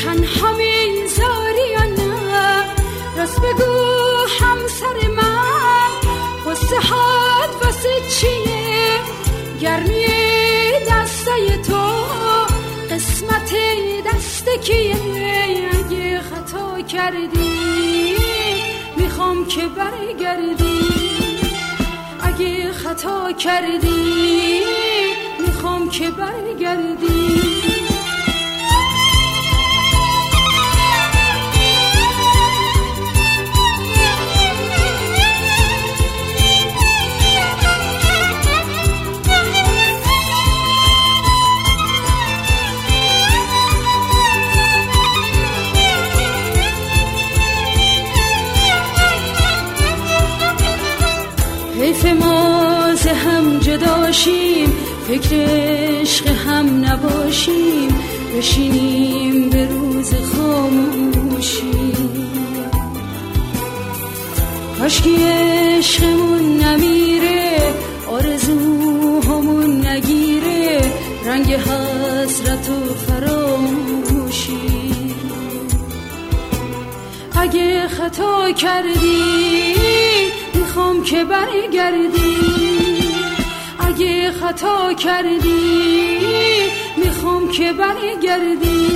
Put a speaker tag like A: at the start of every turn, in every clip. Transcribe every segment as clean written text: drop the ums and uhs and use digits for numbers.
A: تنها میذاری یا نه؟ راست بگو همسر من، قصه هات واسه چیه؟ گرمی دستای تو قسمت دست کیه؟ اگه خطا کردی میخوام که برگردی، اگه خطا کردی میخوام که برگردی. حیف ما ز هم جداشیم، فکر عشق هم نباشیم، بشینیم به روز خاموشی. کاشکی عشقمون نمیره، آرزوهامون نگیره رنگ حسرت و فراموشی. اگه خطا کردی میخوام که برگردی، اگه خطا کردی میخوام که برگردی.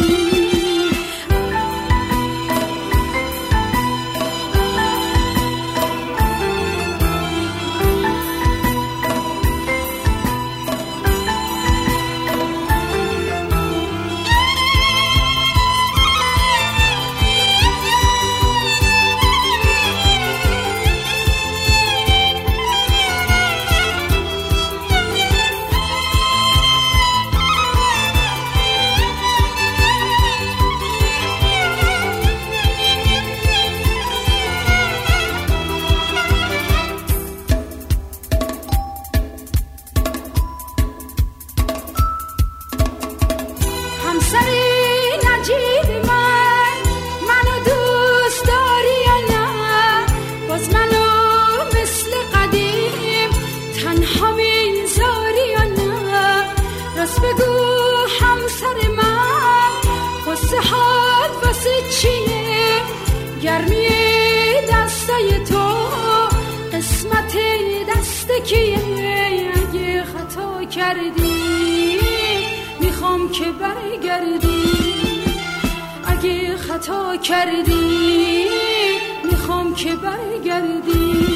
A: همسری نجیب من، منو دوست داری یا نه؟ باز منو مثل قدیم تنها میذاری یا نه؟ راست بگو همسر من، قصه هات واسه چیه؟ گرمی دستای تو قسمت دست کیه؟ اگه خطا کردی میخوام که برگردی، اگه خطا کردی میخوام که برگردی.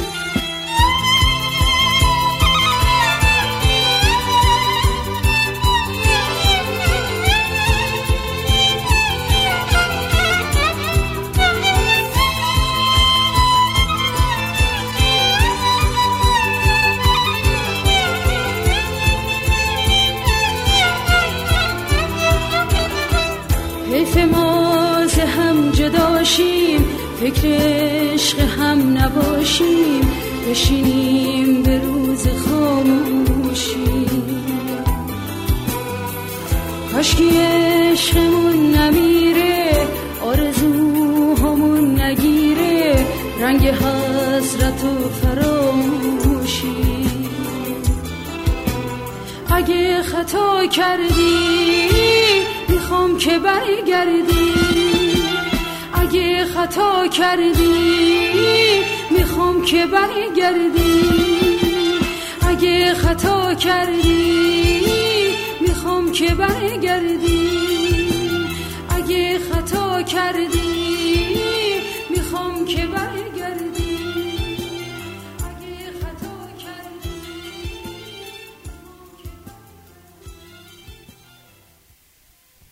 A: حیف ما ز هم جداشیم، فکر عشق هم نباشیم، بشینیم به روز خاموشی. کاشکی عشقمون نمیره، آرزوهامون نگیره رنگ حسرت و فراموشی. اگه خطا کردی میخوام که برگردی، اگه خطا کردی میخوام که برگردی، اگه خطا کردی میخوام که برگردی.